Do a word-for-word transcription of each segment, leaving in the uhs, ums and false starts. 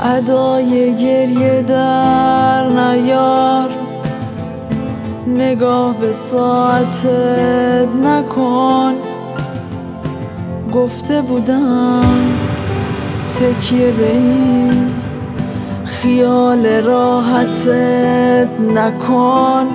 ادای گریه در نیار، نگاه به ساعتت نکن. گفته بودم تکیه به این خیال راحتت نکن.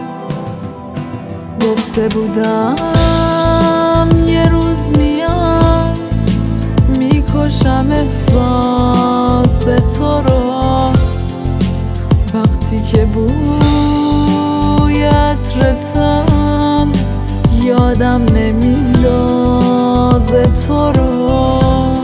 گفته بودم یه روز میام میکشم احساس تو رو، وقتی که بوی عطرتم یادم نمیندازه تو رو.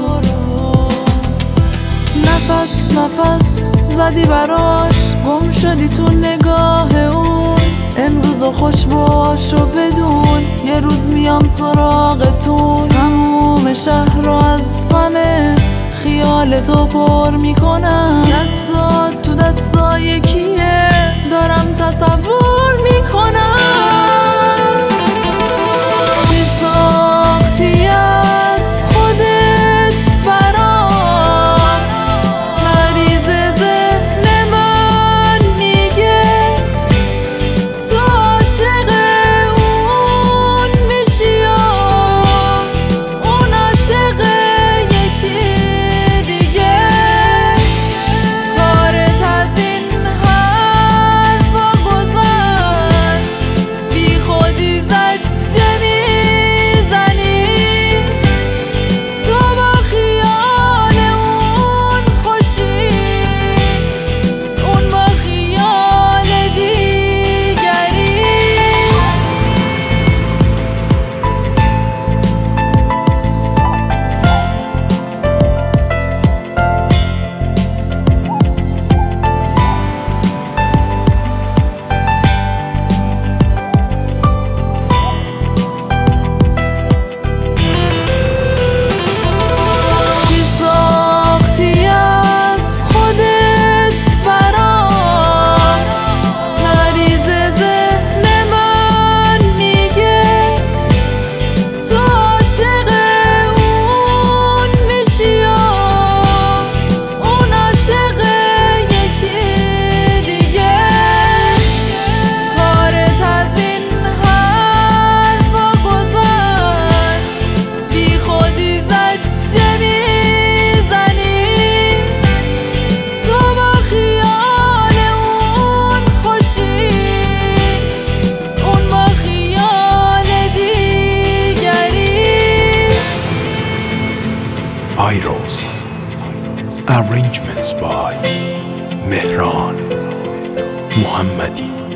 نفس نفس زدی براش، گم شدی تو نگاه اون. امروز خوش باش و بدون یه روز میام سراغتون. تموم شهر رو از غم خیال تو پر میکنم. دستات تو دستای کیه دارم تصور میکنم. چی ساختی از خودت برام، مریض ذهن من میگه تو عاشق اون میشی یا اون عاشق یکی دیگه. کارت از این حرفا گذشت، بی خودی زجه میزنی. تو با خیال اون خوشی، اون با خیال دیگری. چی ساختی از خودت برام، مریض ذهن من میگه تو عاشق اون میشی یا اون عاشق یکی دیگه. کارت از این حرفا گذشت، بی خودی زجه میزنی. تو با خیال اون خوشی، اون با خیال دیگری. Iros. Arrangements by Mehran Muhammadi.